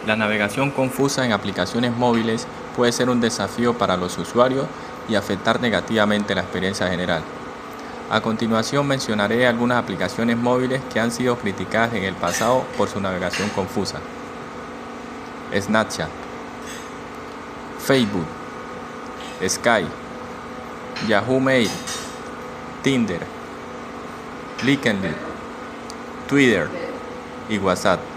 La navegación confusa en aplicaciones móviles puede ser un desafío para los usuarios y afectar negativamente la experiencia general. A continuación mencionaré algunas aplicaciones móviles que han sido criticadas en el pasado por su navegación confusa. Snapchat, Facebook, Skype, Yahoo Mail, Tinder, LinkedIn, Twitter y WhatsApp.